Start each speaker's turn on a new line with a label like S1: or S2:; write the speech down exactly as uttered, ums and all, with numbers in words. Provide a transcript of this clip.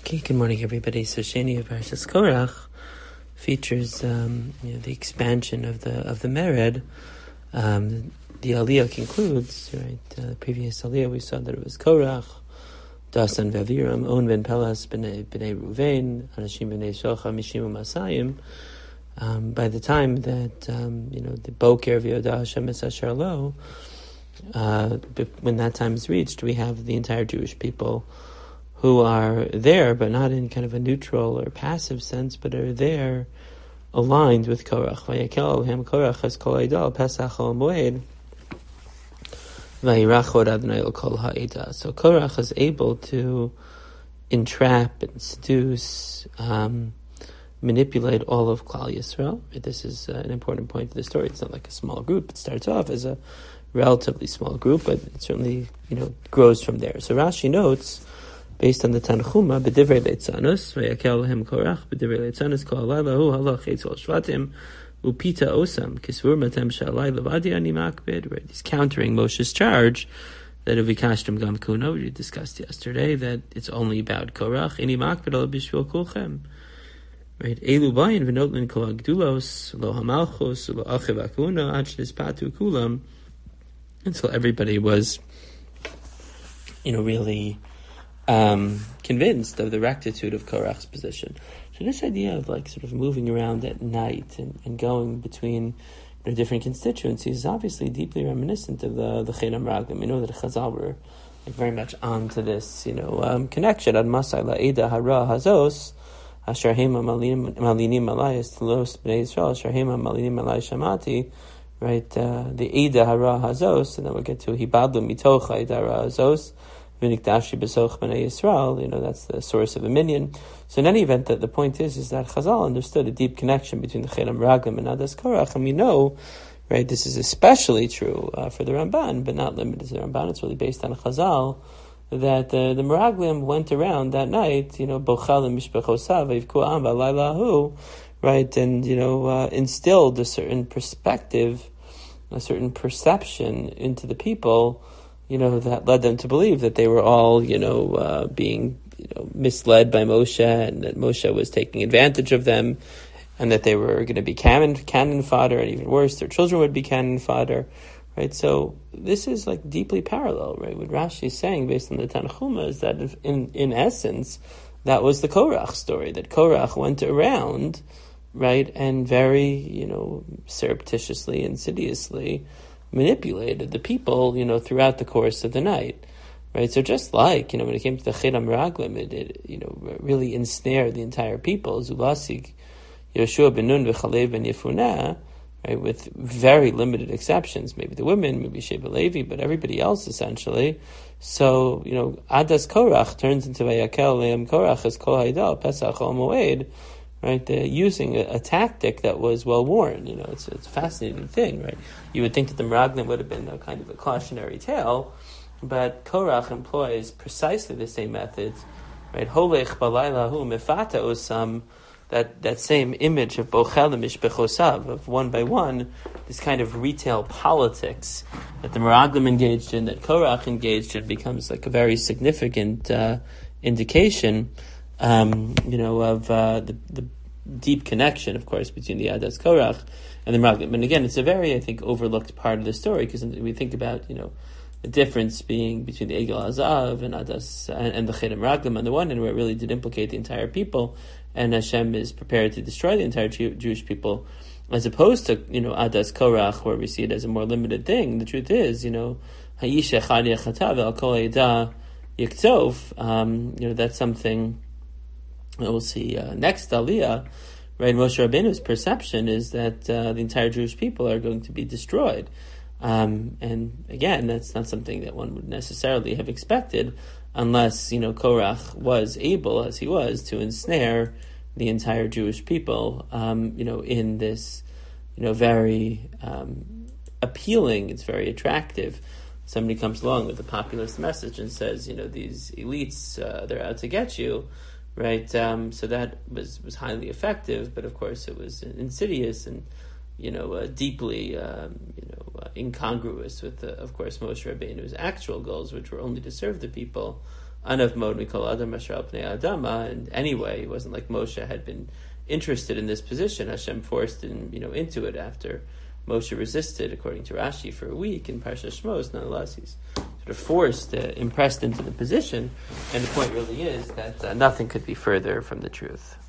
S1: Okay, good morning, everybody. So Sheni of Parshas Korach features um, you know, the expansion of the of the Mered. Um, the Aliyah concludes, right? Uh, the previous Aliyah we saw that it was Korach, Dasan Vaviram, On ben Pelas, Bnei Bnei Ruvain, Anashim Bnei Shocha, Mishim Masayim. Um, by the time that um, you know the Boker V'Yodah Hashem Es Asher Lo, uh, when that time is reached, we have the entire Jewish people who are there, but not in kind of a neutral or passive sense, but are there aligned with Korach. Vayakel Alhem Korach es kol Eidal Pesach al Moed. Vayirachod Adonai el kol ha'edah. So Korach is able to entrap and seduce, um, manipulate all of Klal Yisrael. This is uh, an important point to the story. It's not like a small group. It starts off as a relatively small group, but it certainly, you know, grows from there. So Rashi notes, based on the Tanchuma, b'divrei leitzanos, vayakel hem korach, b'divrei leitzanos, kol halayla hu halach eitzol shvatim, upita osam, kisvur matem shalai levadi ani makbid, right? He's countering Moshe's charge that if we kashtem gam kuno, we discussed yesterday, that it's only about Korach, ini makbid al bishvil kulchem. Right? Elu bayin v'notlin kol hagdulos, lo hamalchos, lo achiv akuna, ad shnispatu kulam, until everybody was, you know, really Um, convinced of the rectitude of Korach's position. So this idea of like sort of moving around at night and, and going between, you know, different constituencies is obviously deeply reminiscent of the the Chet HaMeraglim. We know that Chazal were like very much onto this, you know, um, connection. Ad Masai la'eda hara hazos asher hema malinim alayis telos b'nei Yisrael asher hema malinim alay shamati. Right, uh, the eda hara hazos, and then we'll get to hibadlu mitocha eda hara hazos. V'nikdashi b'soch b'nei Yisrael, you know, that's the source of a minion. So in any event, that the point is, is that Chazal understood a deep connection between the Chet HaMeraglim and Adas Korach, and we know, right, this is especially true uh, for the Ramban, but not limited to the Ramban. It's really based on Chazal, that uh, the Meraglim went around that night, you know, bochal mishpachosav v'ivku'am v'alaylahu, right, and, you know, uh, instilled a certain perspective, a certain perception into the people, you know, that led them to believe that they were all, you know, uh, being, you know, misled by Moshe, and that Moshe was taking advantage of them, and that they were going to be cannon, cannon fodder, and even worse, their children would be cannon fodder, right? So this is like deeply parallel, right? What Rashi is saying based on the Tanchuma is that in, in essence, that was the Korach story, that Korach went around, right, and very, you know, surreptitiously, insidiously manipulated the people, you know, throughout the course of the night, right? So just like, you know, when it came to the Chet HaMeraglim, it, it, you know, really ensnared the entire people. Zulasig, Yoshua ben Nun v'Chalev ben Yefunah, right, with very limited exceptions, maybe the women, maybe Sheba Levi, but everybody else essentially. So, you know, Adas Korach turns into Vayakel Le'em Korach as Kol Haidal Pesach Al Moed, right, uh, using a, a tactic that was well worn. You know, it's, it's a fascinating thing, right? You would think that the Meraglim would have been a kind of a cautionary tale, but Korach employs precisely the same methods, right? Holech balaylahu mefata osam, that that same image of bochel mishbechosav, of one by one, this kind of retail politics that the Meraglim engaged in, that Korach engaged in, becomes like a very significant uh, indication, um, you know, of uh, the the deep connection, of course, between the Adas Korach and the Meraglim. And again, it's a very, I think, overlooked part of the story, because we think about, you know, the difference being between the Egel Azav and Adas and, and the Chet HaMeraglim on the one hand, where it really did implicate the entire people, and Hashem is prepared to destroy the entire Jew, Jewish people, as opposed to, you know, Adas Korach, where we see it as a more limited thing. The truth is, you know, Ha'isha Chad Yachatav Al Kol Eda Yiktov, um, you know, that's something we'll see uh, next Aliyah, right? Moshe Rabbeinu's perception is that uh, the entire Jewish people are going to be destroyed. Um, and again, that's not something that one would necessarily have expected, unless, you know, Korach was able, as he was, to ensnare the entire Jewish people, um, you know, in this, you know, very um, appealing, it's very attractive. Somebody comes along with a populist message and says, you know, these elites, uh, they're out to get you. Right, um, so that was, was highly effective, but of course it was insidious and, you know, uh, deeply, um, you know, uh, incongruous with, uh, of course, Moshe Rabbeinu's actual goals, which were only to serve the people Anav Mod Mikol Adam Asher Al Pnei Adama, and anyway, it wasn't like Moshe had been interested in this position. Hashem forced him, you know, into it after Moshe resisted, according to Rashi, for a week in Parsha Shmos. Nonetheless, he's sort of forced, uh, impressed into the position, and the point really is that uh, nothing could be further from the truth.